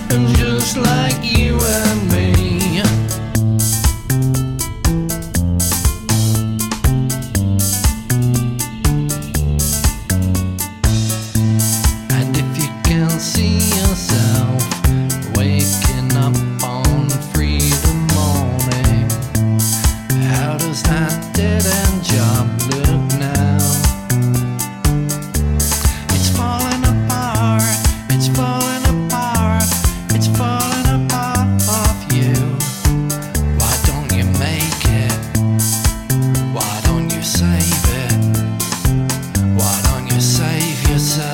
and just like you and me. And if you can see yourself waking up on freedom morning, how does that dead-end job look now? It's falling apart, it's falling apart, it's falling apart of you. Why don't you make it? Why don't you save it? Why don't you save yourself?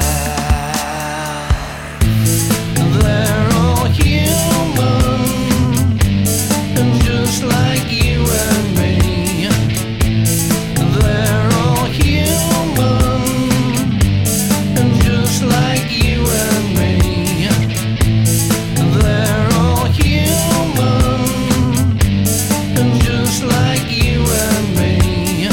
They're all human, and just like you and me. They're all human, and just like you and me. They're all human, and just like you and me.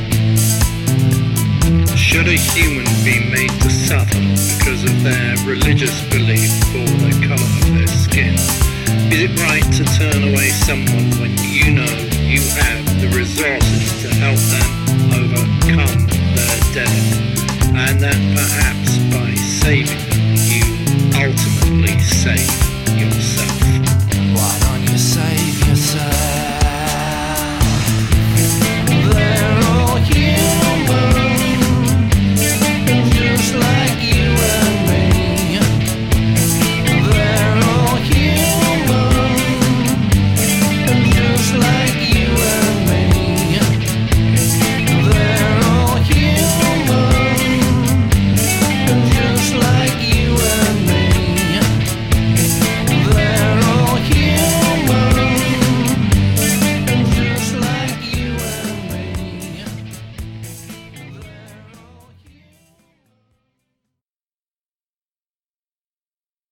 Should a human be made to suffer because of their religious belief or the colour of their skin? Is it right to turn away someone when you know you have the resources to help them overcome their death, and that perhaps by saving them